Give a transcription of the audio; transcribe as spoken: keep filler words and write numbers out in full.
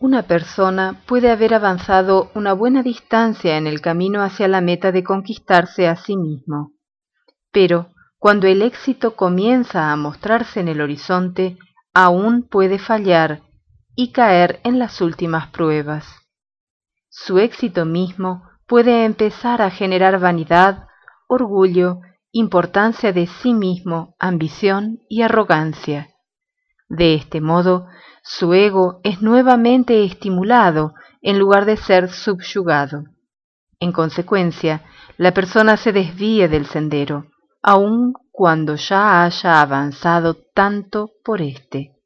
Una persona puede haber avanzado una buena distancia en el camino hacia la meta de conquistarse a sí mismo, pero cuando el éxito comienza a mostrarse en el horizonte, aún puede fallar y caer en las últimas pruebas. Su éxito mismo puede empezar a generar vanidad, orgullo, importancia de sí mismo, ambición y arrogancia. De este modo, su ego es nuevamente estimulado en lugar de ser subyugado. En consecuencia, la persona se desvía del sendero, aun cuando ya haya avanzado tanto por éste.